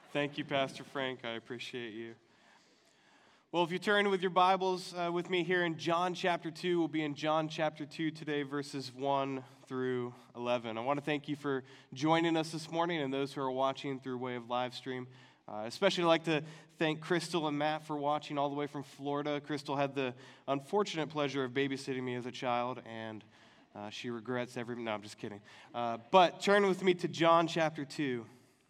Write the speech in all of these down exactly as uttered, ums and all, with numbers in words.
Thank you, Pastor Frank. I appreciate you. Well, if you turn with your Bibles uh, with me here in John chapter two, we'll be in John chapter two today, verses one through eleven. I want to thank you for joining us this morning and those who are watching through way of live stream. Uh, especially I'd like to thank Crystal and Matt for watching all the way from Florida. Crystal had the unfortunate pleasure of babysitting me as a child, and uh, she regrets every... No, I'm just kidding. Uh, but turn with me to John chapter two.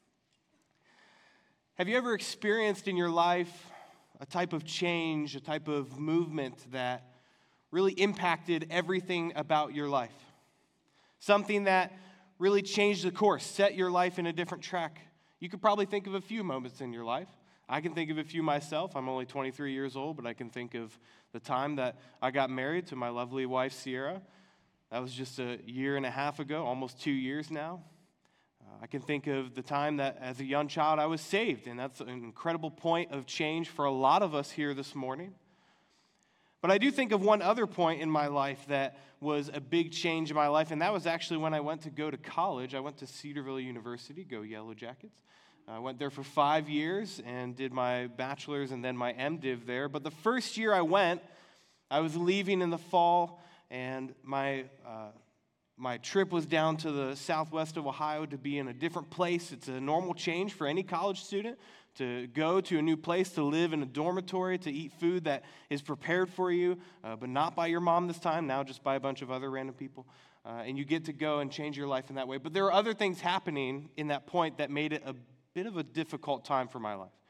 Have you ever experienced in your life a type of change, a type of movement that really impacted everything about your life? Something that really changed the course, set your life in a different track. You could probably think of a few moments in your life. I can think of a few myself. I'm only twenty-three years old, but I can think of the time that I got married to my lovely wife, Sierra. That was just a year and a half ago, almost two years now. I can think of the time that as a young child I was saved, and that's an incredible point of change for a lot of us here this morning. But I do think of one other point in my life that was a big change in my life, and that was actually when I went to go to college. I went to Cedarville University, go Yellow Jackets. I went there for five years and did my bachelor's and then my MDiv there. But the first year I went, I was leaving in the fall, and my... Uh, My trip was down to the southwest of Ohio to be in a different place. It's a normal change for any college student to go to a new place, to live in a dormitory, to eat food that is prepared for you, uh, but not by your mom this time, now just by a bunch of other random people. Uh, and you get to go and change your life in that way. But there are other things happening in that point that made it a bit of a difficult time for my life.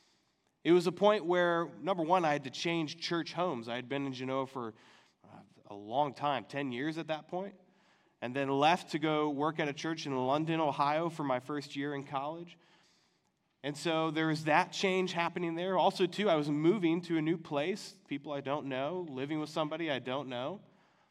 It was a point where, number one, I had to change church homes. I had been in Genoa for uh, a long time, ten years at that point. And then left to go work at a church in London, Ohio for my first year in college. And so there was that change happening there. Also, too, I was moving to a new place, people I don't know, living with somebody I don't know.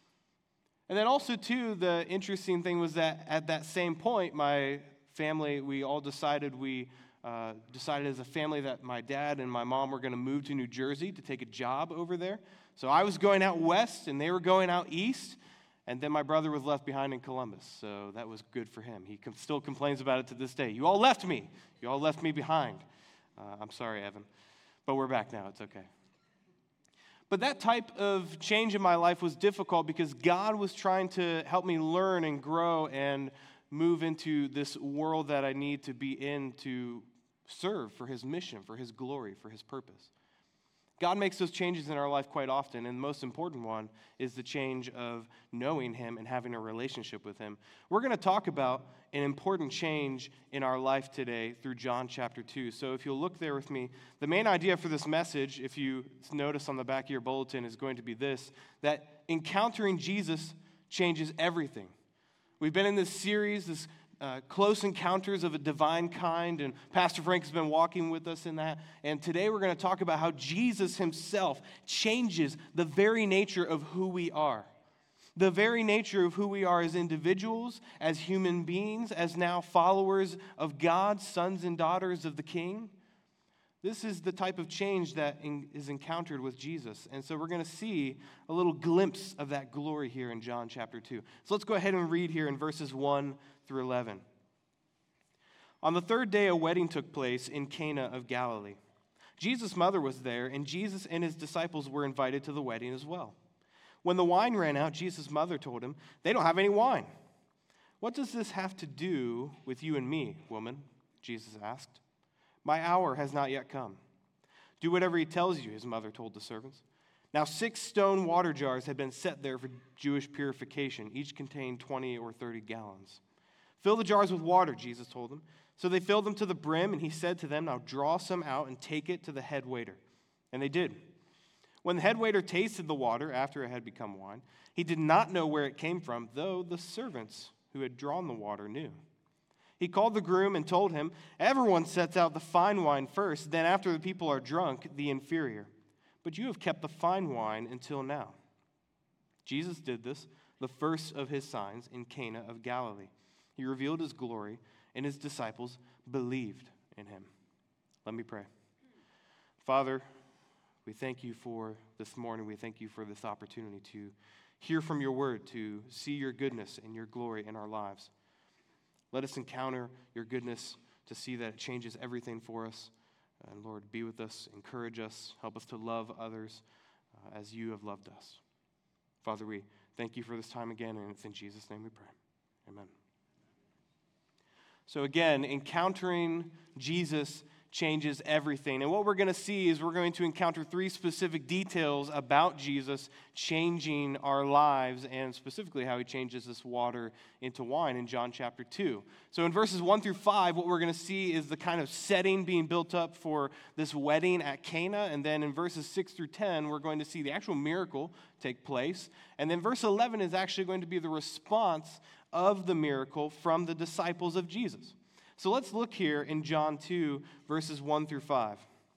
And then also, too, the interesting thing was that at that same point, my family, we all decided we uh, decided as a family that my dad and my mom were going to move to New Jersey to take a job over there. So I was going out west, and they were going out east. And then my brother was left behind in Columbus, so that was good for him. He com- still complains about it to this day. You all left me. You all left me behind. Uh, I'm sorry, Evan. But we're back now. It's okay. But that type of change in my life was difficult because God was trying to help me learn and grow and move into this world that I need to be in to serve for His mission, for His glory, for His purpose. God makes those changes in our life quite often, and the most important one is the change of knowing Him and having a relationship with Him. We're going to talk about an important change in our life today through John chapter two. So if you'll look there with me, the main idea for this message, if you notice on the back of your bulletin, is going to be this, that encountering Jesus changes everything. We've been in this series, this Uh, close encounters of a divine kind, and Pastor Frank has been walking with us in that. And today we're going to talk about how Jesus Himself changes the very nature of who we are. The very nature of who we are as individuals, as human beings, as now followers of God, sons and daughters of the King. This is the type of change that in, is encountered with Jesus. And so we're going to see a little glimpse of that glory here in John chapter two. So let's go ahead and read here in verses one through eleven. On the third day, a wedding took place in Cana of Galilee. Jesus' mother was there, and Jesus and His disciples were invited to the wedding as well. When the wine ran out, Jesus' mother told Him, "They don't have any wine." "What does this have to do with you and me, woman?" Jesus asked. "My hour has not yet come." "Do whatever He tells you," His mother told the servants. Now six stone water jars had been set there for Jewish purification. Each contained twenty or thirty gallons. "Fill the jars with water," Jesus told them. So they filled them to the brim, and He said to them, "Now draw some out and take it to the head waiter." And they did. When the head waiter tasted the water after it had become wine, he did not know where it came from, though the servants who had drawn the water knew. He called the groom and told him, "Everyone sets out the fine wine first, then after the people are drunk, the inferior. But you have kept the fine wine until now." Jesus did this, the first of His signs, in Cana of Galilee. He revealed His glory, and His disciples believed in Him. Let me pray. Father, we thank You for this morning. We thank You for this opportunity to hear from Your word, to see Your goodness and Your glory in our lives. Let us encounter Your goodness to see that it changes everything for us. And Lord, be with us, encourage us, help us to love others uh, as you have loved us. Father, we thank you for this time again, and it's in Jesus' name we pray. Amen. So again, encountering Jesus changes everything. And what we're going to see is we're going to encounter three specific details about Jesus changing our lives, and specifically how he changes this water into wine in John chapter two. So in verses one through five, what we're going to see is the kind of setting being built up for this wedding at Cana. And then in verses six through ten, we're going to see the actual miracle take place. And then verse eleven is actually going to be the response of the miracle from the disciples of Jesus. So let's look here in John two, verses one through five.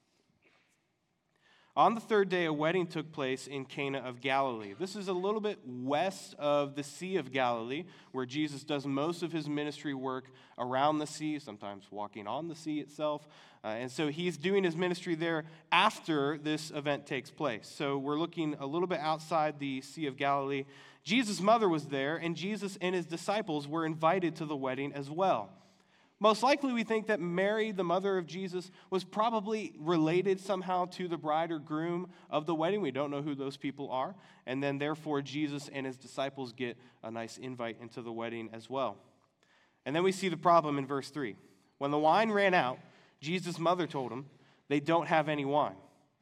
On the third day, a wedding took place in Cana of Galilee. This is a little bit west of the Sea of Galilee, where Jesus does most of his ministry work around the sea, sometimes walking on the sea itself. Uh, and so he's doing his ministry there after this event takes place. So we're looking a little bit outside the Sea of Galilee. Jesus' mother was there, and Jesus and his disciples were invited to the wedding as well. Most likely, we think that Mary, the mother of Jesus, was probably related somehow to the bride or groom of the wedding. We don't know who those people are. And then, therefore, Jesus and his disciples get a nice invite into the wedding as well. And then we see the problem in verse three. When the wine ran out, Jesus' mother told him, "They don't have any wine."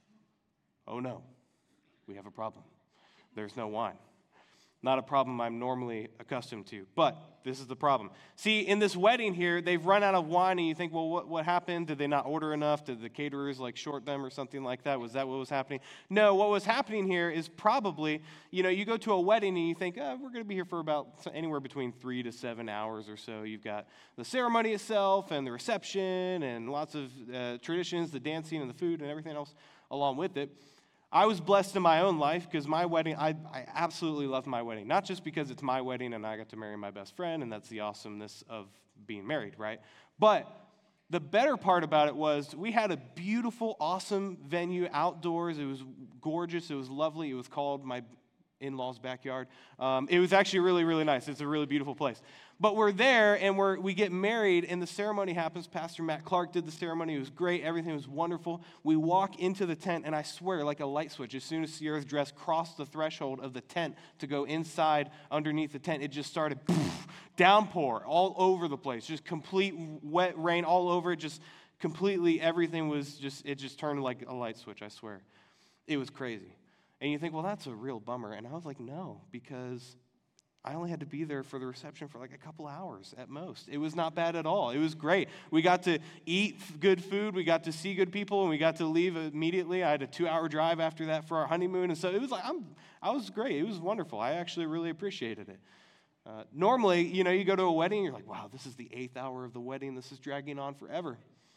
Oh no, we have a problem. There's no wine. Not a problem I'm normally accustomed to, but this is the problem. See, in this wedding here, they've run out of wine, and you think, well, what, what happened? Did they not order enough? Did the caterers, like, short them or something like that? Was that what was happening? No, what was happening here is probably, you know, you go to a wedding, and you think, oh, we're going to be here for about anywhere between three to seven hours or so. You've got the ceremony itself and the reception and lots of uh, traditions, the dancing and the food and everything else along with it. I was blessed in my own life because my wedding, I, I absolutely loved my wedding. Not just because it's my wedding and I got to marry my best friend, and that's the awesomeness of being married, right? But the better part about it was we had a beautiful, awesome venue outdoors. It was gorgeous. It was lovely. It was called my in-laws' backyard. Um, it was actually really, really nice. It's a really beautiful place. But we're there, and we're, we get married, and the ceremony happens. Pastor Matt Clark did the ceremony. It was great. Everything was wonderful. We walk into the tent, and I swear, like a light switch, as soon as Sierra's dress crossed the threshold of the tent to go inside underneath the tent, it just started poof, downpour all over the place, just complete wet rain all over it, just completely everything was just, it just turned like a light switch, I swear. It was crazy. And you think, well, that's a real bummer. And I was like, no, because I only had to be there for the reception for like a couple hours at most. It was not bad at all. It was great. We got to eat good food. We got to see good people, and we got to leave immediately. I had a two-hour drive after that for our honeymoon. And so it was like, I'm, I was great. It was wonderful. I actually really appreciated it. Uh, normally, you know, you go to a wedding, you're like, wow, this is the eighth hour of the wedding. This is dragging on forever.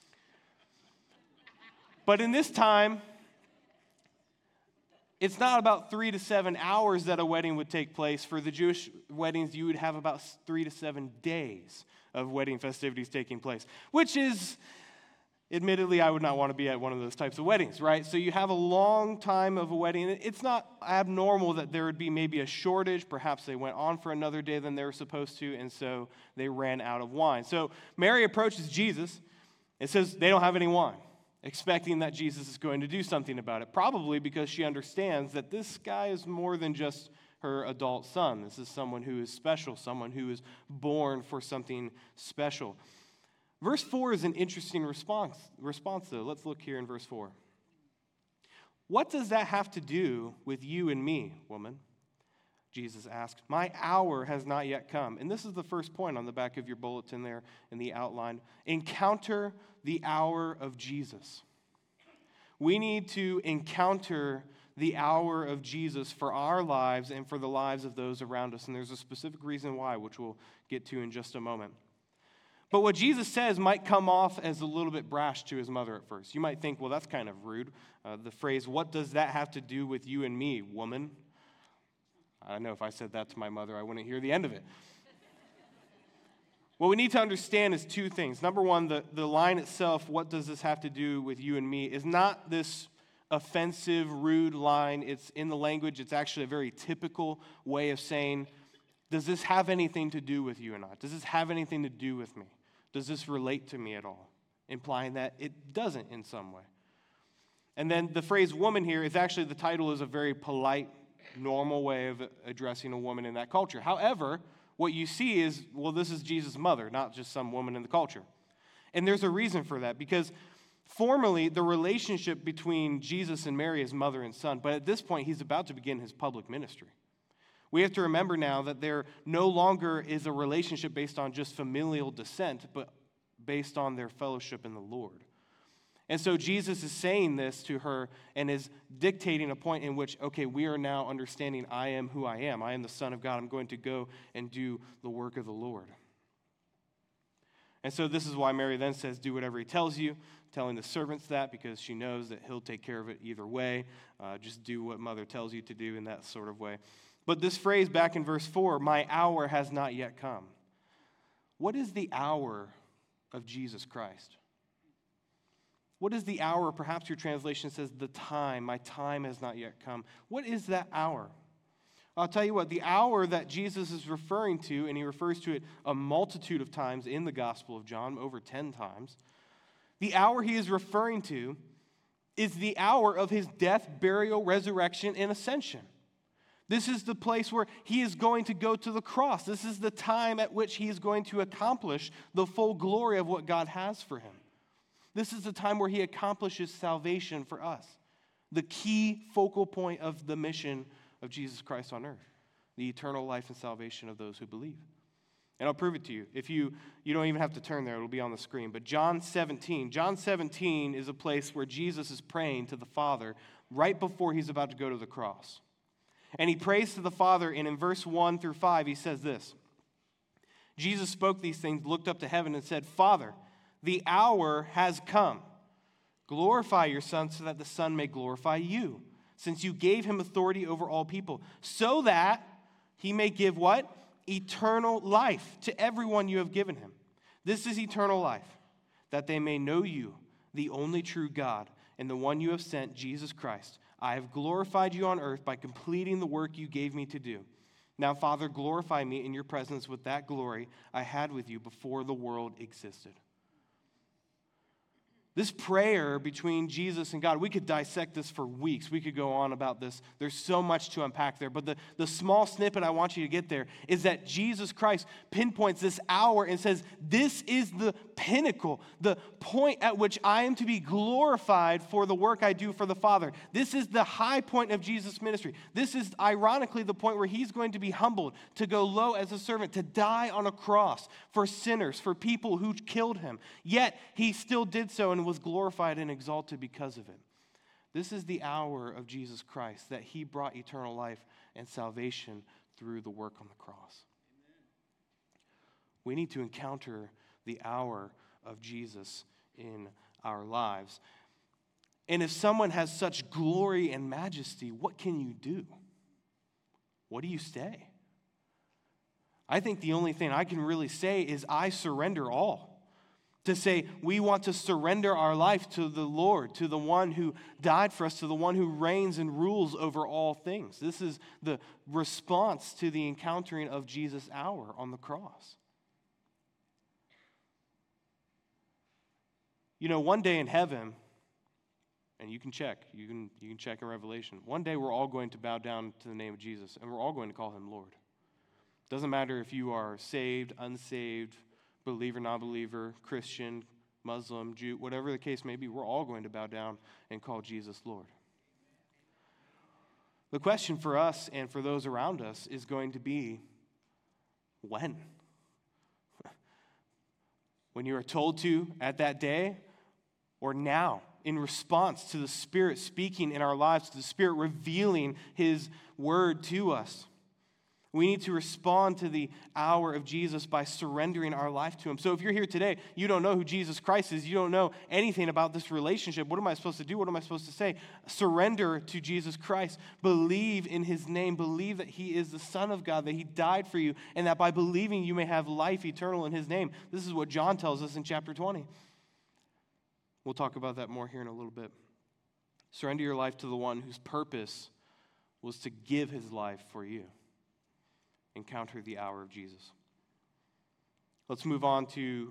But in this time, it's not about three to seven hours that a wedding would take place. For the Jewish weddings, you would have about three to seven days of wedding festivities taking place, which is, admittedly, I would not want to be at one of those types of weddings, right? So you have a long time of a wedding. It's not abnormal that there would be maybe a shortage. Perhaps they went on for another day than they were supposed to, and so they ran out of wine. So Mary approaches Jesus and says they don't have any wine, expecting that Jesus is going to do something about it, probably because she understands that this guy is more than just her adult son. This is someone who is special, someone who is born for something special. Verse four is an interesting response, response, though. Let's look here in verse four. What does that have to do with you and me, woman? Jesus asked. My hour has not yet come. And this is the first point on the back of your bulletin there in the outline. Encounter the hour of Jesus. We need to encounter the hour of Jesus for our lives and for the lives of those around us. And there's a specific reason why, which we'll get to in just a moment. But what Jesus says might come off as a little bit brash to his mother at first. You might think, well, that's kind of rude. Uh, the phrase, what does that have to do with you and me, woman? I know if I said that to my mother, I wouldn't hear the end of it. What we need to understand is two things. Number one, the, the line itself, what does this have to do with you and me, is not this offensive, rude line. It's in the language. It's actually a very typical way of saying, does this have anything to do with you or not? Does this have anything to do with me? Does this relate to me at all? Implying that it doesn't in some way. And then the phrase woman here is actually, the title is a very polite, normal way of addressing a woman in that culture. However, what you see is, well, this is Jesus' mother, not just some woman in the culture. And there's a reason for that, because formerly the relationship between Jesus and Mary is mother and son, but at this point he's about to begin his public ministry. We have to remember now that there no longer is a relationship based on just familial descent, but based on their fellowship in the Lord. And so Jesus is saying this to her and is dictating a point in which, okay, we are now understanding I am who I am. I am the Son of God. I'm going to go and do the work of the Lord. And so this is why Mary then says, do whatever he tells you, telling the servants that because she knows that he'll take care of it either way. Uh, just do what mother tells you to do in that sort of way. But this phrase back in verse four, my hour has not yet come. What is the hour of Jesus Christ? What is the hour? Perhaps your translation says the time. My time has not yet come. What is that hour? I'll tell you what, the hour that Jesus is referring to, and he refers to it a multitude of times in the Gospel of John, over ten times, the hour he is referring to is the hour of his death, burial, resurrection, and ascension. This is the place where he is going to go to the cross. This is the time at which he is going to accomplish the full glory of what God has for him. This is the time where he accomplishes salvation for us, the key focal point of the mission of Jesus Christ on earth, the eternal life and salvation of those who believe. And I'll prove it to you. If you, you don't even have to turn there, it'll be on the screen. But John seventeen, John seventeen is a place where Jesus is praying to the Father right before he's about to go to the cross. And he prays to the Father, and in verse one through five, he says this. Jesus spoke these things, looked up to heaven, and said, Father, the hour has come. Glorify your Son so that the Son may glorify you, since you gave him authority over all people, so that he may give what? Eternal life to everyone you have given him. This is eternal life, that they may know you, the only true God, and the one you have sent, Jesus Christ. I have glorified you on earth by completing the work you gave me to do. Now, Father, glorify me in your presence with that glory I had with you before the world existed. This prayer between Jesus and God, we could dissect this for weeks. We could go on about this. There's so much to unpack there. But the, the small snippet I want you to get there is that Jesus Christ pinpoints this hour and says, this is the pinnacle, the point at which I am to be glorified for the work I do for the Father. This is the high point of Jesus' ministry. This is ironically the point where he's going to be humbled, to go low as a servant, to die on a cross for sinners, for people who killed him. Yet he still did so and was glorified and exalted because of it. This is the hour of Jesus Christ, that he brought eternal life and salvation through the work on the cross. Amen. We need to encounter the hour of Jesus in our lives. And if someone has such glory and majesty, what can you do? What do you say? I think the only thing I can really say is I surrender all. To say we want to surrender our life to the Lord, to the one who died for us, to the one who reigns and rules over all things. This is the response to the encountering of Jesus' hour on the cross. You know, one day in heaven, and you can check, you can, you can check in Revelation, one day we're all going to bow down to the name of Jesus, and we're all going to call him Lord. Doesn't matter if you are saved, unsaved, believer, non-believer, Christian, Muslim, Jew, whatever the case may be, we're all going to bow down and call Jesus Lord. The question for us and for those around us is going to be, when? When you are told to at that day, or now, in response to the Spirit speaking in our lives, to the Spirit revealing his word to us. We need to respond to the hour of Jesus by surrendering our life to him. So if you're here today, you don't know who Jesus Christ is, you don't know anything about this relationship, what am I supposed to do? What am I supposed to say? Surrender to Jesus Christ. Believe in his name. Believe that he is the Son of God, that he died for you, and that by believing you may have life eternal in his name. This is what John tells us in chapter twenty. We'll talk about that more here in a little bit. Surrender your life to the one whose purpose was to give his life for you. Encounter the hour of Jesus. Let's move on to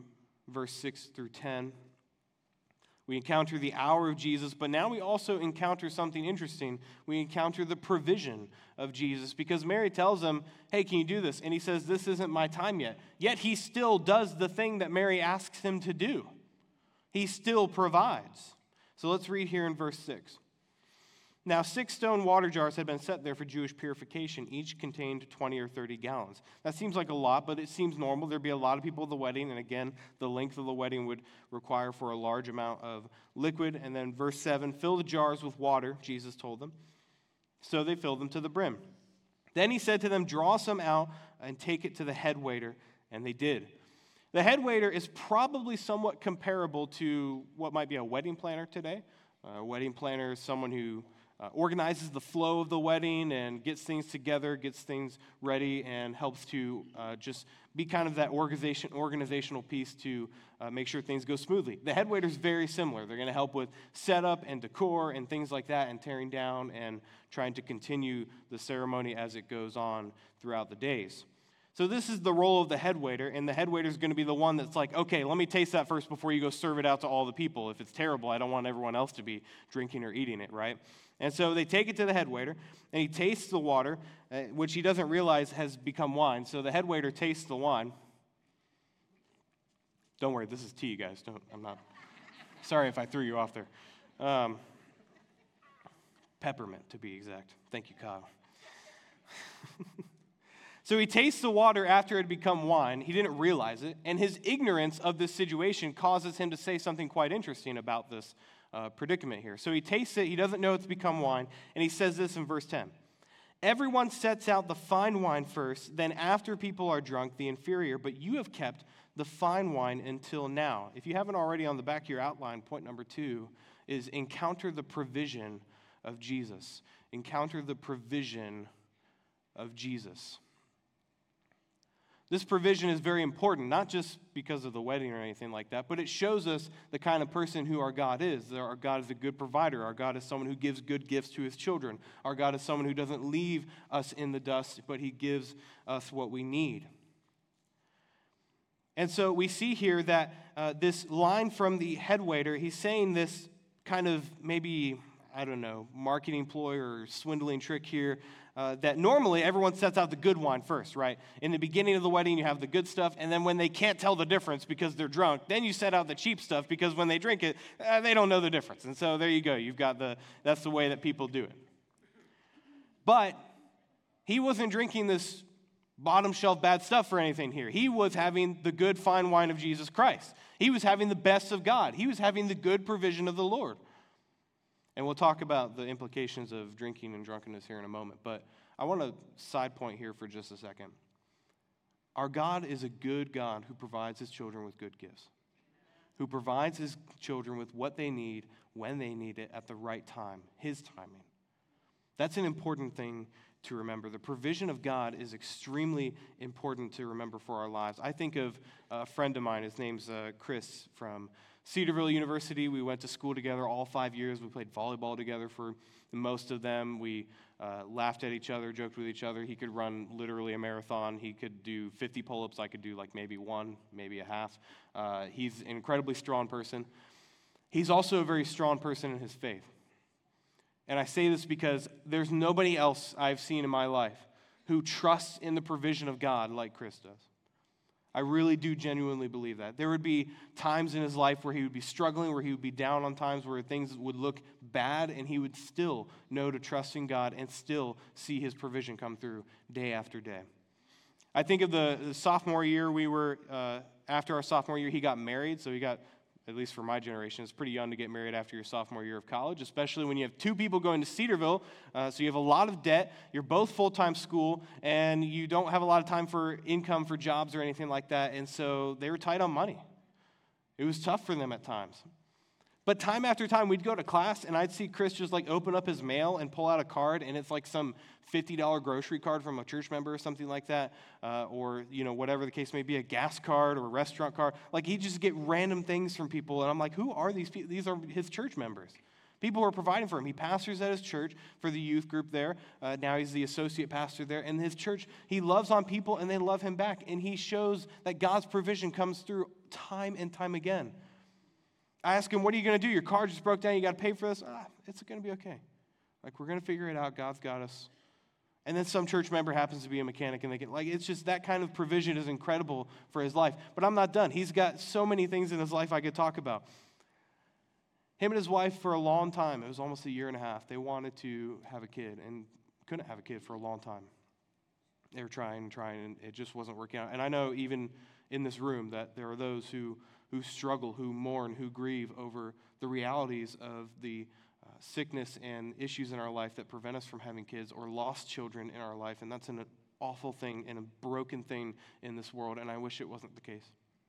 verse six through ten. We encounter the hour of Jesus, but now we also encounter something interesting. We encounter the provision of Jesus, because Mary tells him, hey, can you do this? And he says, this isn't my time yet. Yet he still does the thing that Mary asks him to do. He still provides. So let's read here in verse six. Now, six stone water jars had been set there for Jewish purification. Each contained twenty or thirty gallons. That seems like a lot, but it seems normal. There'd be a lot of people at the wedding, and again, the length of the wedding would require for a large amount of liquid. And then verse seven, fill the jars with water, Jesus told them. So they filled them to the brim. Then he said to them, draw some out and take it to the head waiter, and they did. The head waiter is probably somewhat comparable to what might be a wedding planner today. A wedding planner is someone who Uh, organizes the flow of the wedding and gets things together, gets things ready, and helps to uh, just be kind of that organization, organizational piece to uh, make sure things go smoothly. The head waiter is very similar. They're going to help with setup and decor and things like that, and tearing down and trying to continue the ceremony as it goes on throughout the days. So this is the role of the head waiter, and the head waiter is going to be the one that's like, okay, let me taste that first before you go serve it out to all the people. If it's terrible, I don't want everyone else to be drinking or eating it, right? And so they take it to the head waiter, and he tastes the water, uh, which he doesn't realize has become wine. So the head waiter tastes the wine. Don't worry, this is tea, guys. Don't. I'm not. Sorry if I threw you off there. Um, peppermint, to be exact. Thank you, Kyle. So he tastes the water after it had become wine. He didn't realize it, and his ignorance of this situation causes him to say something quite interesting about this uh, predicament here. So he tastes it. He doesn't know it's become wine, and he says this in verse ten. Everyone sets out the fine wine first, then after people are drunk, the inferior, but you have kept the fine wine until now. If you haven't already, on the back of your outline, point number two is encounter the provision of Jesus. Encounter the provision of Jesus. This provision is very important, not just because of the wedding or anything like that, but it shows us the kind of person who our God is. Our God is a good provider. Our God is someone who gives good gifts to his children. Our God is someone who doesn't leave us in the dust, but he gives us what we need. And so we see here that uh, this line from the head waiter, he's saying this kind of maybe, I don't know, marketing ploy or swindling trick here. Uh, that normally everyone sets out the good wine first, right? In the beginning of the wedding, you have the good stuff, and then when they can't tell the difference because they're drunk, then you set out the cheap stuff because when they drink it, uh, they don't know the difference. And so there you go. You've got the, that's the way that people do it. But he wasn't drinking this bottom shelf bad stuff or anything here. He was having the good fine wine of Jesus Christ. He was having the best of God. He was having the good provision of the Lord. And we'll talk about the implications of drinking and drunkenness here in a moment. But I want to side point here for just a second. Our God is a good God who provides his children with good gifts, who provides his children with what they need when they need it at the right time, his timing. That's an important thing to remember. The provision of God is extremely important to remember for our lives. I think of a friend of mine. His name's uh, Chris from Cedarville University. We went to school together all five years. We played volleyball together for most of them. We uh, laughed at each other, joked with each other. He could run literally a marathon. He could do fifty pull-ups. I could do like maybe one, maybe a half. Uh, he's an incredibly strong person. He's also a very strong person in his faith. And I say this because there's nobody else I've seen in my life who trusts in the provision of God like Chris does. I really do genuinely believe that. There would be times in his life where he would be struggling, where he would be down on times where things would look bad, and he would still know to trust in God and still see his provision come through day after day. I think of the, the sophomore year we were, uh, after our sophomore year, he got married, so he got, at least for my generation, it's pretty young to get married after your sophomore year of college, especially when you have two people going to Cedarville, uh, so you have a lot of debt, you're both full-time school, and you don't have a lot of time for income for jobs or anything like that, and so they were tight on money. It was tough for them at times. But time after time, we'd go to class, and I'd see Chris just like open up his mail and pull out a card, and it's like some fifty dollars grocery card from a church member or something like that, uh, or, you know, whatever the case may be, a gas card or a restaurant card. Like, he'd just get random things from people, and I'm like, who are these people? These are his church members. People who are providing for him. He pastors at his church for the youth group there. Uh, now he's the associate pastor there. And his church, he loves on people and they love him back. And he shows that God's provision comes through time and time again. I ask him, what are you going to do? Your car just broke down. You got to pay for this? Ah, it's going to be okay. Like, we're going to figure it out. God's got us. And then some church member happens to be a mechanic, and they get, like, it's just that kind of provision is incredible for his life. But I'm not done. He's got so many things in his life I could talk about. Him and his wife, for a long time, it was almost a year and a half, they wanted to have a kid and couldn't have a kid for a long time. They were trying and trying, and it just wasn't working out. And I know even in this room that there are those who, who struggle, who mourn, who grieve over the realities of the uh, sickness and issues in our life that prevent us from having kids, or lost children in our life. And that's an awful thing and a broken thing in this world, and I wish it wasn't the case.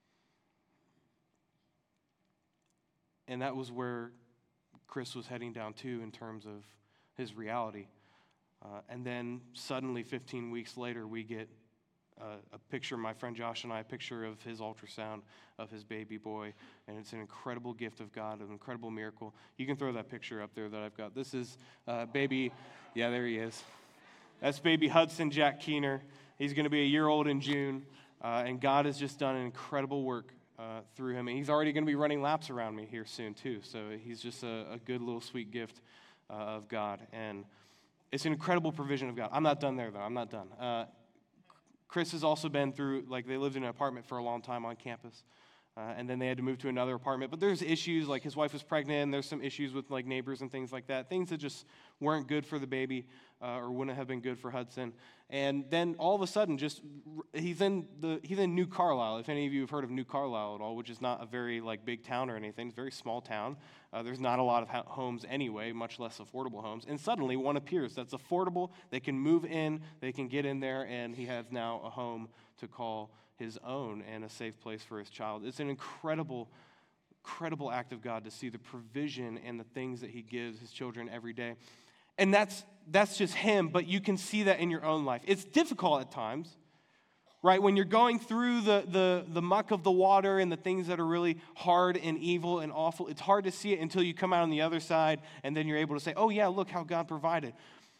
And that was where Chris was heading down to in terms of his reality. Uh, and then suddenly, fifteen weeks later, we get uh, a picture, my friend Josh and I, a picture of his ultrasound of his baby boy. And it's an incredible gift of God, an incredible miracle. You can throw that picture up there that I've got. This is uh, baby, yeah, there he is. That's baby Hudson Jack Keener. He's going to be a year old in June. Uh, and God has just done an incredible work Uh, through him. And he's already going to be running laps around me here soon, too. So he's just a, a good little sweet gift uh, of God. And it's an incredible provision of God. I'm not done there, though. I'm not done. Uh, Chris has also been through, like, they lived in an apartment for a long time on campus. Uh, and then they had to move to another apartment. But there's issues, like his wife was pregnant, and there's some issues with, like, neighbors and things like that. Things that just weren't good for the baby uh, or wouldn't have been good for Hudson. And then all of a sudden, just he's in the he's in New Carlisle. If any of you have heard of New Carlisle at all, which is not a very, like, big town or anything. It's a very small town. Uh, there's not a lot of ha- homes anyway, much less affordable homes. And suddenly one appears that's affordable. They can move in. They can get in there. And he has now a home to call his own and a safe place for his child. It's an incredible, incredible act of God to see the provision and the things that he gives his children every day. And that's that's just him, but you can see that in your own life. It's difficult at times, right? When you're going through the, the, the muck of the water and the things that are really hard and evil and awful, it's hard to see it until you come out on the other side, and then you're able to say, oh yeah, look how God provided.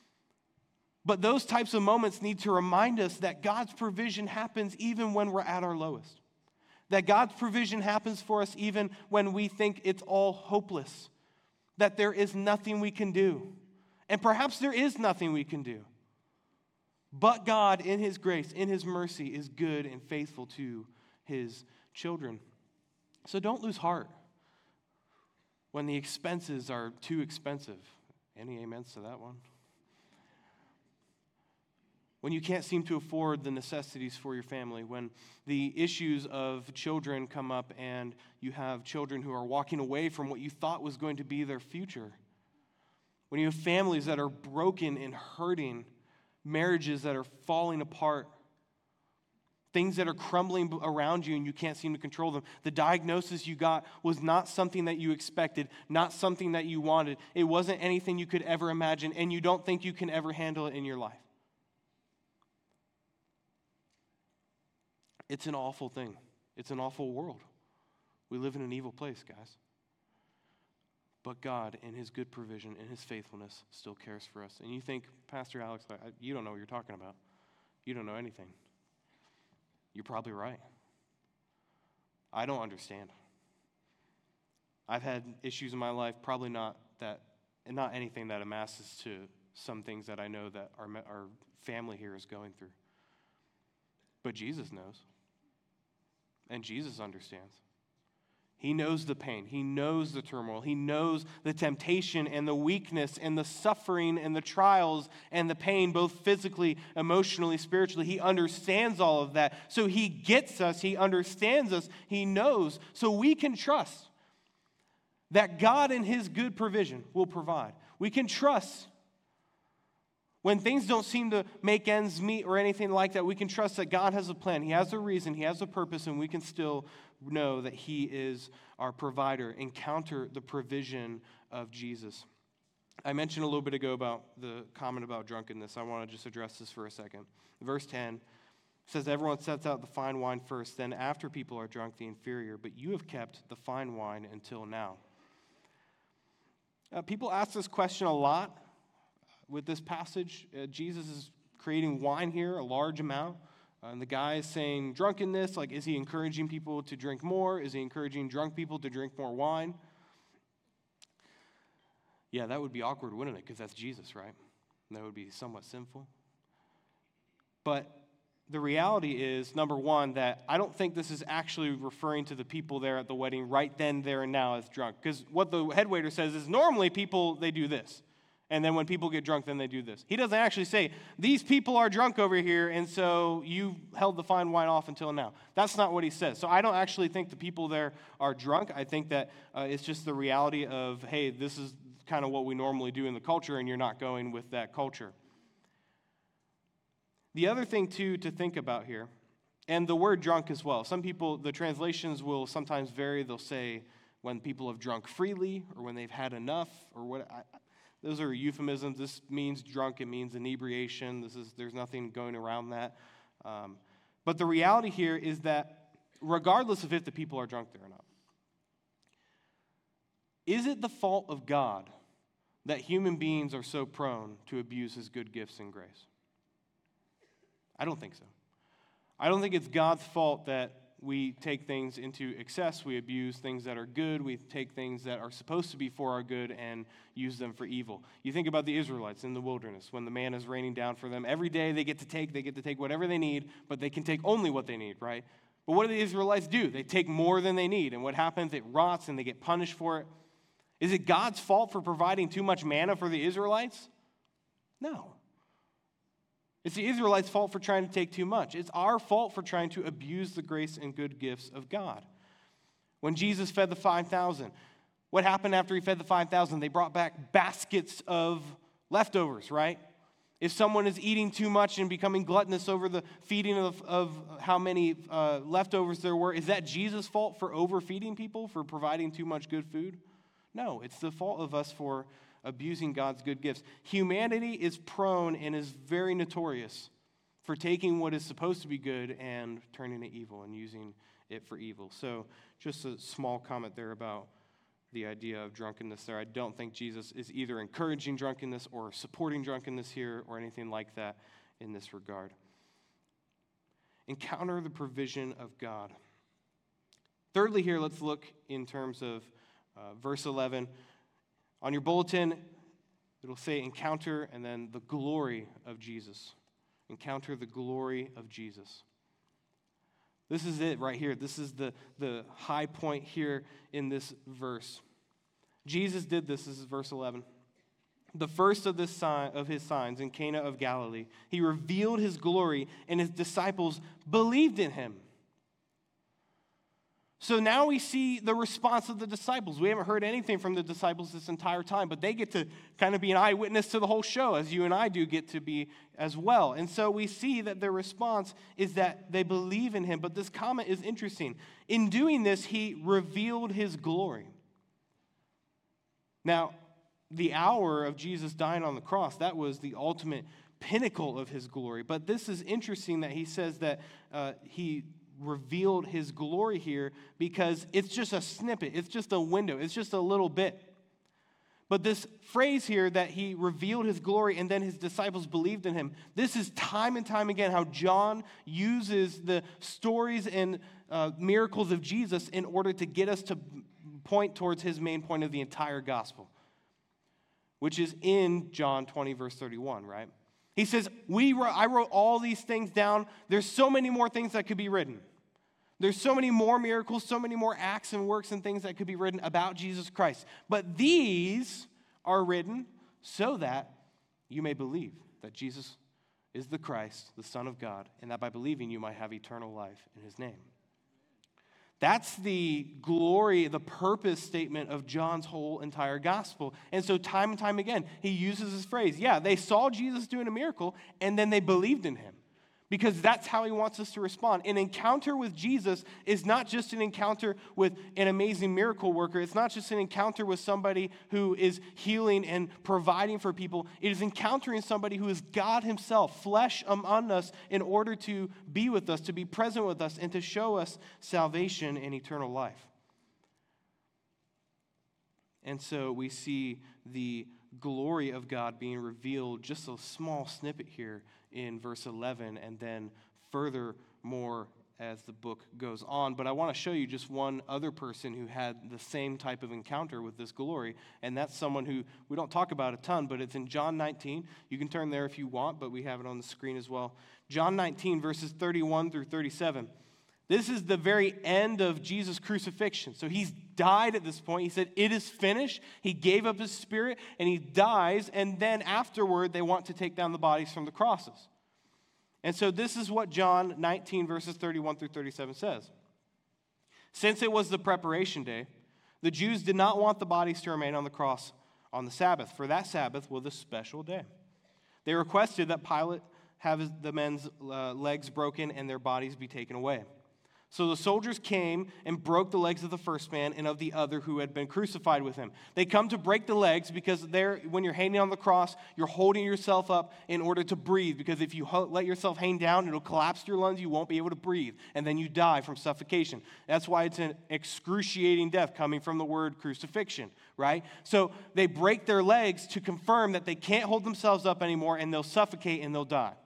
But those types of moments need to remind us that God's provision happens even when we're at our lowest. That God's provision happens for us even when we think it's all hopeless. That there is nothing we can do. And perhaps there is nothing we can do. But God, in his grace, in his mercy, is good and faithful to his children. So don't lose heart when the expenses are too expensive. Any amens to that one? When you can't seem to afford the necessities for your family, when the issues of children come up and you have children who are walking away from what you thought was going to be their future. When you have families that are broken and hurting, marriages that are falling apart, things that are crumbling around you and you can't seem to control them. The diagnosis you got was not something that you expected, not something that you wanted. It wasn't anything you could ever imagine, and you don't think you can ever handle it in your life. It's an awful thing. It's an awful world. We live in an evil place, guys. But God, in his good provision, in his faithfulness, still cares for us. And you think, Pastor Alex, you don't know what you're talking about. You don't know anything. You're probably right. I don't understand. I've had issues in my life, probably not that, and not anything that amasses to some things that I know that our, our family here is going through. But Jesus knows. And Jesus understands. He knows the pain. He knows the turmoil. He knows the temptation and the weakness and the suffering and the trials and the pain, both physically, emotionally, spiritually. He understands all of that. So he gets us. He understands us. He knows. So we can trust that God in his good provision will provide. We can trust when things don't seem to make ends meet or anything like that. We can trust that God has a plan. He has a reason. He has a purpose, and we can still know that he is our provider. Encounter the provision of Jesus. I mentioned a little bit ago about the comment about drunkenness. I want to just address this for a second. Verse ten says, everyone sets out the fine wine first, then after people are drunk, the inferior, but you have kept the fine wine until now. Uh, people ask this question a lot with this passage. Uh, Jesus is creating wine here, a large amount. Uh, and the guy is saying drunkenness, like is he encouraging people to drink more? Is he encouraging drunk people to drink more wine? Yeah, that would be awkward, wouldn't it? Because that's Jesus, right? And that would be somewhat sinful. But the reality is, number one, that I don't think this is actually referring to the people there at the wedding right then, there, and now as drunk. Because what the head waiter says is normally people, they do this. And then when people get drunk, then they do this. He doesn't actually say, these people are drunk over here, and so you held the fine wine off until now. That's not what he says. So I don't actually think the people there are drunk. I think that uh, it's just the reality of, hey, this is kind of what we normally do in the culture, and you're not going with that culture. The other thing, too, to think about here, and the word drunk as well. Some people, the translations will sometimes vary. They'll say when people have drunk freely or when they've had enough or what. I, those are euphemisms. This means drunk. It means inebriation. This is there's nothing going around that. Um, but the reality here is that regardless of if the people are drunk there or not, is it the fault of God that human beings are so prone to abuse his good gifts and grace? I don't think so. I don't think it's God's fault that we take things into excess, we abuse things that are good, we take things that are supposed to be for our good and use them for evil. You think about the Israelites in the wilderness when the manna is raining down for them. Every day they get to take, they get to take whatever they need, but they can take only what they need, right? But what do the Israelites do? They take more than they need, and what happens? It rots and they get punished for it. Is it God's fault for providing too much manna for the Israelites? No. It's the Israelites' fault for trying to take too much. It's our fault for trying to abuse the grace and good gifts of God. When Jesus fed the five thousand, what happened after he fed the five thousand? They brought back baskets of leftovers, right? If someone is eating too much and becoming gluttonous over the feeding of, of how many uh, leftovers there were, is that Jesus' fault for overfeeding people, for providing too much good food? No, it's the fault of us for abusing God's good gifts. Humanity is prone and is very notorious for taking what is supposed to be good and turning it evil and using it for evil. So just a small comment there about the idea of drunkenness there. I don't think Jesus is either encouraging drunkenness or supporting drunkenness here or anything like that in this regard. Encounter the provision of God. Thirdly here, let's look in terms of uh, verse eleven. On your bulletin, it'll say encounter and then the glory of Jesus. Encounter the glory of Jesus. This is it right here. This is the, the high point here in this verse. Jesus did this. This is verse eleven. The first of, this sign, of his signs in Cana of Galilee, he revealed his glory, and his disciples believed in him. So now we see the response of the disciples. We haven't heard anything from the disciples this entire time, but they get to kind of be an eyewitness to the whole show, as you and I do get to be as well. And so we see that their response is that they believe in him. But this comment is interesting. In doing this, he revealed his glory. Now, the hour of Jesus dying on the cross, that was the ultimate pinnacle of his glory. But this is interesting that he says that uh, he revealed his glory here because it's just a snippet. It's just a window. It's just a little bit. But this phrase here that he revealed his glory and then his disciples believed in him, this is time and time again how John uses the stories and uh, miracles of Jesus in order to get us to point towards his main point of the entire gospel, which is in John twenty, verse thirty-one, right? He says, "We wrote, I wrote all these things down. There's so many more things that could be written. There's so many more miracles, so many more acts and works and things that could be written about Jesus Christ. But these are written so that you may believe that Jesus is the Christ, the Son of God, and that by believing you might have eternal life in his name." That's the glory, the purpose statement of John's whole entire gospel. And so time and time again, he uses this phrase. Yeah, they saw Jesus doing a miracle, and then they believed in him. Because that's how he wants us to respond. An encounter with Jesus is not just an encounter with an amazing miracle worker. It's not just an encounter with somebody who is healing and providing for people. It is encountering somebody who is God himself, flesh among us, in order to be with us, to be present with us, and to show us salvation and eternal life. And so we see the glory of God being revealed, just a small snippet here in verse eleven, and then furthermore as the book goes on. But I want to show you just one other person who had the same type of encounter with this glory, and that's someone who we don't talk about a ton, but it's in John nineteen. You can turn there if you want, but we have it on the screen as well. John nineteen, verses thirty-one through thirty-seven. This is the very end of Jesus' crucifixion. So he's died at this point. He said, "It is finished." He gave up his spirit, and he dies, and then afterward, they want to take down the bodies from the crosses. And so this is what John nineteen, verses thirty-one through thirty-seven says. "Since it was the preparation day, the Jews did not want the bodies to remain on the cross on the Sabbath, for that Sabbath was a special day. They requested that Pilate have the men's uh, legs broken and their bodies be taken away. So the soldiers came and broke the legs of the first man and of the other who had been crucified with him. They come to break the legs because they're, when you're hanging on the cross, you're holding yourself up in order to breathe. Because if you ho- let yourself hang down, it'll collapse your lungs. You won't be able to breathe. And then you die from suffocation. That's why it's an excruciating death, coming from the word crucifixion, right? So they break their legs to confirm that they can't hold themselves up anymore, and they'll suffocate and they'll die.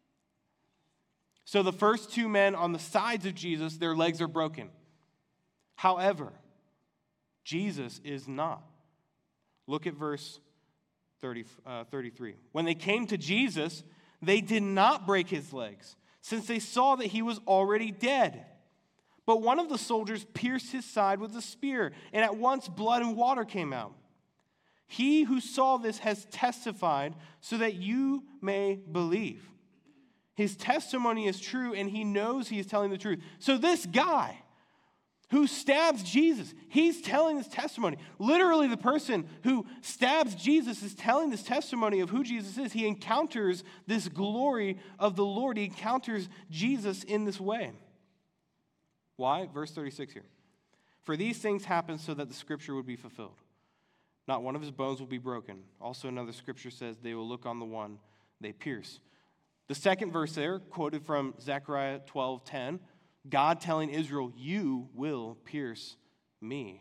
So the first two men on the sides of Jesus, their legs are broken. However, Jesus is not. Look at verse thirty, uh, thirty-three. When they came to Jesus, they did not break his legs, since they saw that he was already dead. But one of the soldiers pierced his side with a spear, and at once blood and water came out. He who saw this has testified so that you may believe. His testimony is true, and he knows he is telling the truth. So this guy who stabs Jesus, he's telling this testimony. Literally, the person who stabs Jesus is telling this testimony of who Jesus is. He encounters this glory of the Lord. He encounters Jesus in this way. Why? Verse thirty-six here. For these things happened so that the scripture would be fulfilled. Not one of his bones will be broken. Also, another scripture says they will look on the one they pierce. The second verse there, quoted from Zechariah twelve ten, God telling Israel, "You will pierce me,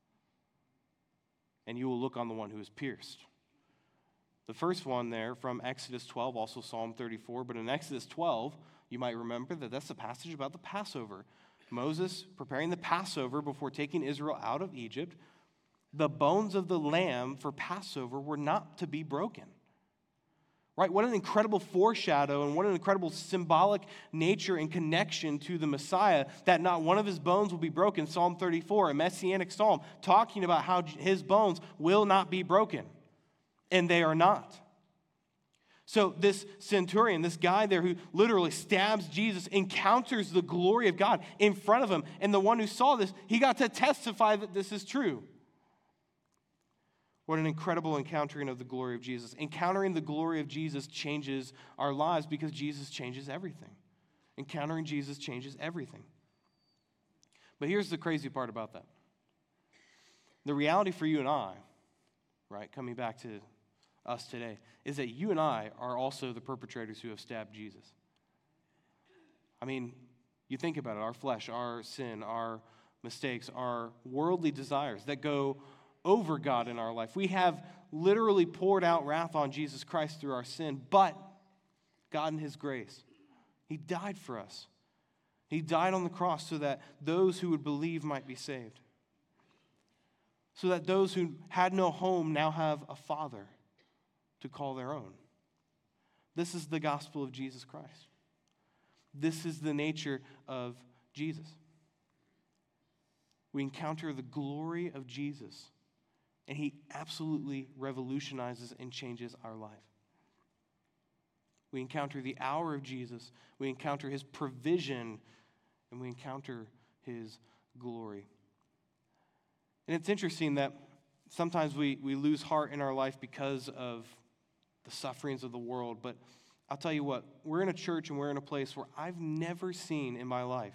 and you will look on the one who is pierced." The first one there from Exodus twelve, also Psalm thirty-four, but in Exodus twelve, you might remember that that's the passage about the Passover. Moses preparing the Passover before taking Israel out of Egypt. The bones of the lamb for Passover were not to be broken. Right? What an incredible foreshadow and what an incredible symbolic nature and connection to the Messiah, that not one of his bones will be broken. Psalm thirty-four, a messianic psalm, talking about how his bones will not be broken. And they are not. So this centurion, this guy there who literally stabs Jesus, encounters the glory of God in front of him. And the one who saw this, he got to testify that this is true. What an incredible encountering of the glory of Jesus. Encountering the glory of Jesus changes our lives because Jesus changes everything. Encountering Jesus changes everything. But here's the crazy part about that. The reality for you and I, right, coming back to us today, is that you and I are also the perpetrators who have stabbed Jesus. I mean, you think about it, our flesh, our sin, our mistakes, our worldly desires that go over God in our life. We have literally poured out wrath on Jesus Christ through our sin, but God in his grace, he died for us. He died on the cross so that those who would believe might be saved. So that those who had no home now have a father to call their own. This is the gospel of Jesus Christ. This is the nature of Jesus. We encounter the glory of Jesus, and he absolutely revolutionizes and changes our life. We encounter the hour of Jesus. We encounter his provision, and we encounter his glory. And it's interesting that sometimes we, we lose heart in our life because of the sufferings of the world. But I'll tell you what, we're in a church and we're in a place where I've never seen in my life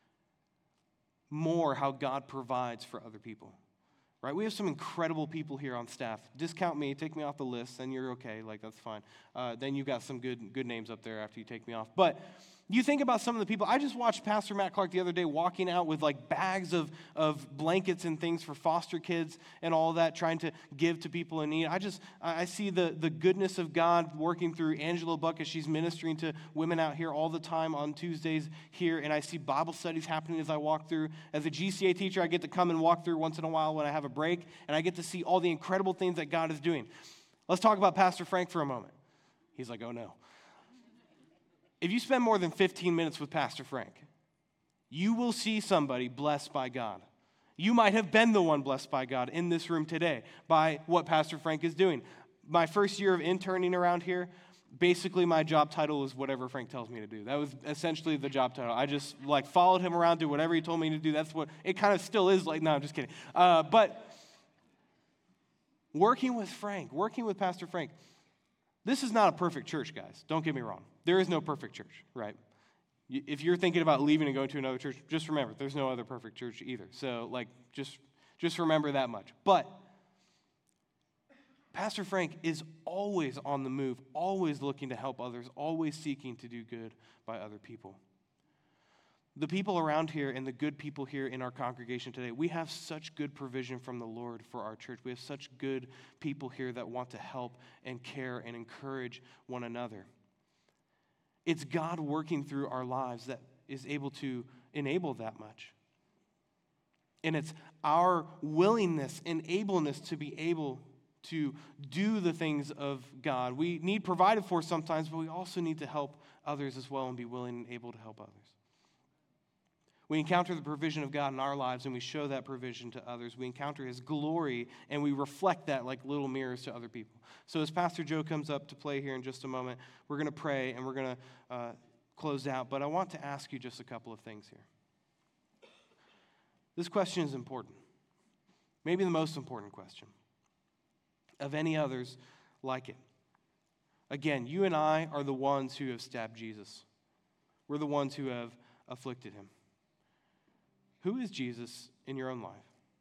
more how God provides for other people. Right? We have some incredible people here on staff. Discount me, take me off the list, then you're okay. Like, that's fine. Uh, then you got some good good names up there after you take me off. But You think about some of the people. I just watched Pastor Matt Clark the other day walking out with like bags of, of blankets and things for foster kids and all that, trying to give to people in need. I just, I see the, the goodness of God working through Angela Buck as she's ministering to women out here all the time on Tuesdays here, and I see Bible studies happening as I walk through. As a G C A teacher, I get to come and walk through once in a while when I have a break, and I get to see all the incredible things that God is doing. Let's talk about Pastor Frank for a moment. He's like, oh no. If you spend more than fifteen minutes with Pastor Frank, you will see somebody blessed by God. You might have been the one blessed by God in this room today by what Pastor Frank is doing. My first year of interning around here, basically my job title was whatever Frank tells me to do. That was essentially the job title. I just like followed him around, did whatever he told me to do. That's what it kind of still is like. No, I'm just kidding. Uh, but working with Frank, working with Pastor Frank, this is not a perfect church, guys. Don't get me wrong. There is no perfect church, right? If you're thinking about leaving and going to another church, just remember, there's no other perfect church either. So, like, just, just remember that much. But Pastor Frank is always on the move, always looking to help others, always seeking to do good by other people. The people around here and the good people here in our congregation today, we have such good provision from the Lord for our church. We have such good people here that want to help and care and encourage one another. It's God working through our lives that is able to enable that much. And it's our willingness and ableness to be able to do the things of God. We need provided for sometimes, but we also need to help others as well and be willing and able to help others. We encounter the provision of God in our lives, and we show that provision to others. We encounter his glory, and we reflect that like little mirrors to other people. So as Pastor Joe comes up to play here in just a moment, we're going to pray, and we're going to uh, close out. But I want to ask you just a couple of things here. This question is important. Maybe the most important question of any others like it. Again, you and I are the ones who have stabbed Jesus. We're the ones who have afflicted him. Who is Jesus in your own life?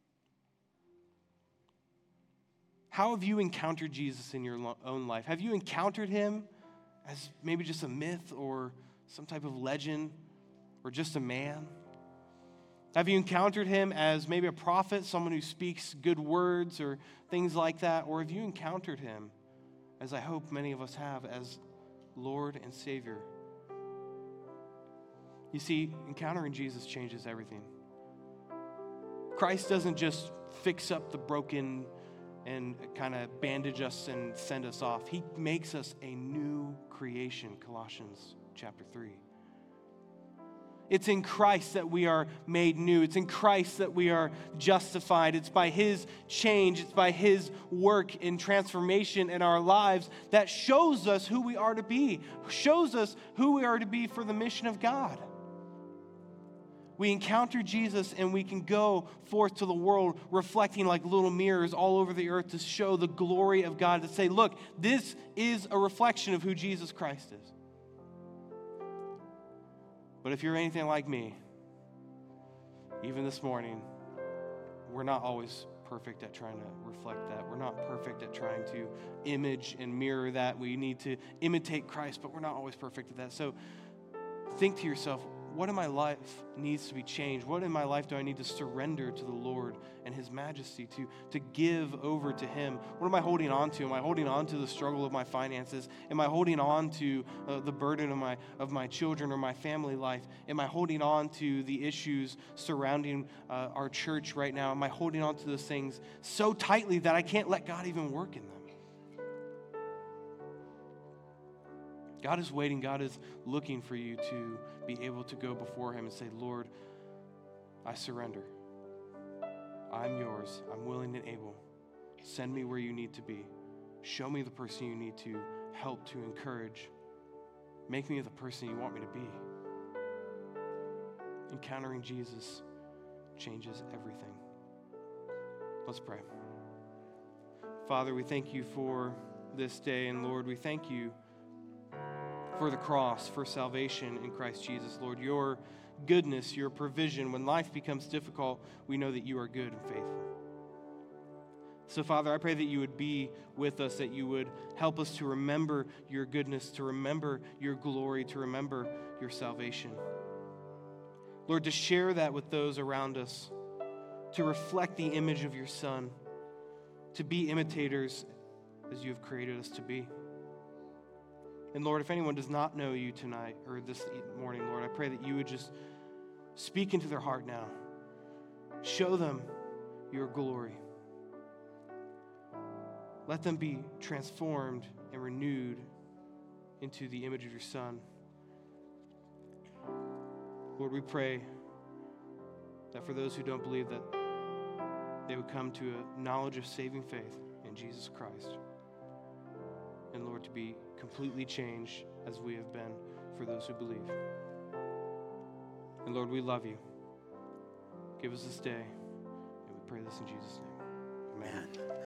How have you encountered Jesus in your own life? Have you encountered him as maybe just a myth or some type of legend or just a man? Have you encountered him as maybe a prophet, someone who speaks good words or things like that? Or have you encountered him, as I hope many of us have, as Lord and Savior? You see, encountering Jesus changes everything. Christ doesn't just fix up the broken and kind of bandage us and send us off. He makes us a new creation, Colossians chapter three. It's in Christ that we are made new. It's in Christ that we are justified. It's by his change, it's by his work in transformation in our lives that shows us who we are to be, shows us who we are to be for the mission of God. We encounter Jesus and we can go forth to the world reflecting like little mirrors all over the earth to show the glory of God, to say, look, this is a reflection of who Jesus Christ is. But if you're anything like me, even this morning, we're not always perfect at trying to reflect that. We're not perfect at trying to image and mirror that. We need to imitate Christ, but we're not always perfect at that. So think to yourself, what in my life needs to be changed? What in my life do I need to surrender to the Lord and his majesty, to, to give over to him? What am I holding on to? Am I holding on to the struggle of my finances? Am I holding on to uh, the burden of my, of my children or my family life? Am I holding on to the issues surrounding uh, our church right now? Am I holding on to those things so tightly that I can't let God even work in them? God is waiting. God is looking for you to be able to go before him and say, Lord, I surrender. I'm yours. I'm willing and able. Send me where you need to be. Show me the person you need to help, to encourage. Make me the person you want me to be. Encountering Jesus changes everything. Let's pray. Father, we thank you for this day, and Lord, we thank you for the cross, for salvation in Christ Jesus. Lord, your goodness, your provision, when life becomes difficult, we know that you are good and faithful. So, Father, I pray that you would be with us, that you would help us to remember your goodness, to remember your glory, to remember your salvation. Lord, to share that with those around us, to reflect the image of your Son, to be imitators as you have created us to be. And Lord, if anyone does not know you tonight or this morning, Lord, I pray that you would just speak into their heart now. Show them your glory. Let them be transformed and renewed into the image of your Son. Lord, we pray that for those who don't believe, that they would come to a knowledge of saving faith in Jesus Christ. And Lord, to be completely changed as we have been for those who believe. And Lord, we love you. Give us this day, and we pray this in Jesus' name. Amen. Amen.